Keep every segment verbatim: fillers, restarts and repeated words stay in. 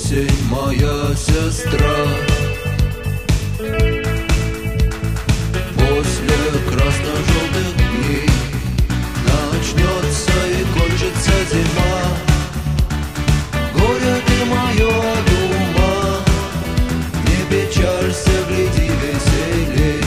осень моя сестра. После красно-желтых дней начнется и кончится зима. Горе ты мое от ума, не печалься, гляди веселей.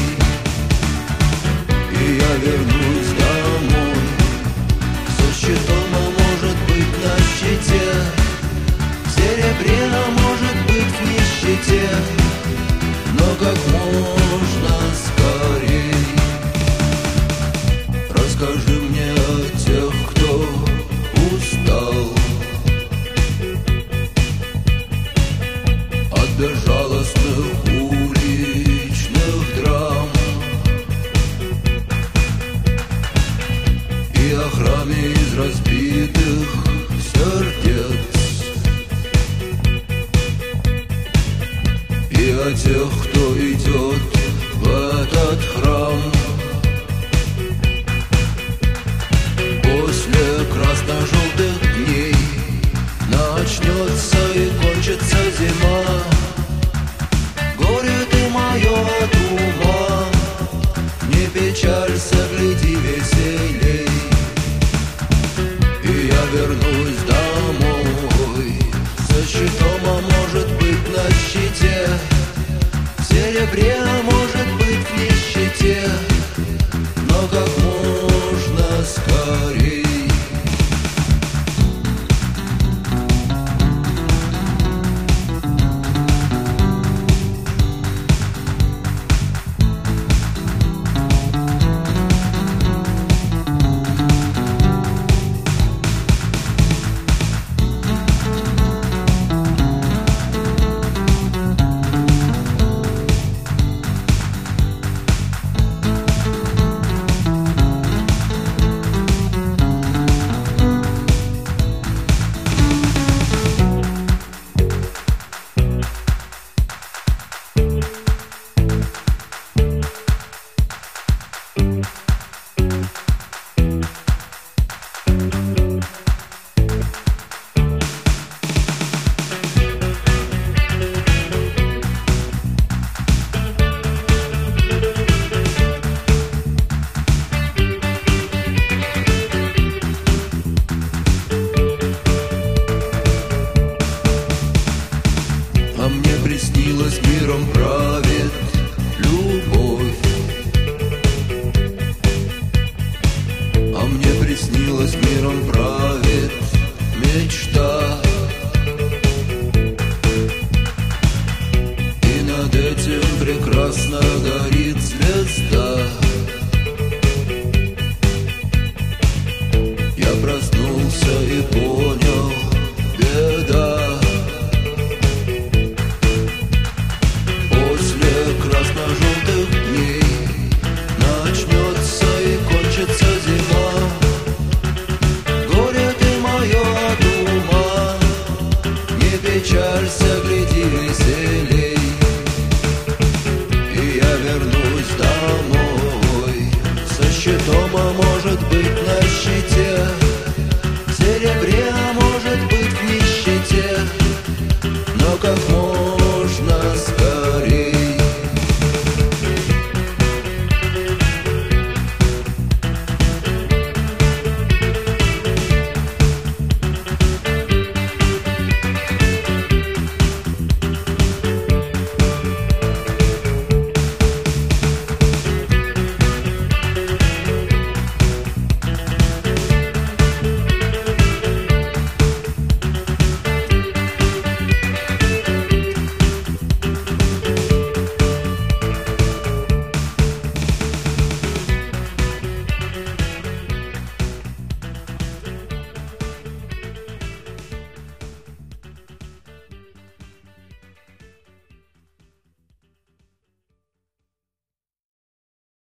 И я вернусь домой со щитом, а может быть на щите, в серебре, а может быть в нищете, но как можно скорей. Расскажи мне о тех, кто устал от безжалостных уличных драм и о храме из разбитых сердец, и о тех, кто идет в этот храм. После красно-желтых дней начнется и кончится зима. Горе ты мое от ума, не печалься, гляди веселей. И я вернусь домой со щитом, а может быть на щите, в серебре, а может быть в нищете, но как можно скорей. А мне приснилось, миром правит любовь. А мне приснилось, миром правит мечта. И над этим прекрасно горит звезда. Я проснулся и понял, беда. Красно-желтых дней начнется и кончится зима. Горе ты мое от ума, не печалься, гляди веселей. И я вернусь домой со щитом, а может быть на щите, в серебре, а может быть в нищете, но как